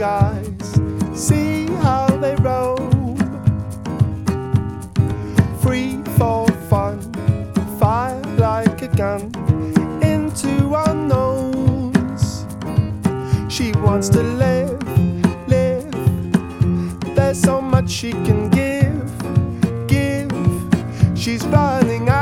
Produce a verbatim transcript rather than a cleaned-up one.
skies, see how they roam, free for fun, fire like a gun into unknowns. She wants to live, live. There's so much she can give, give. She's running out.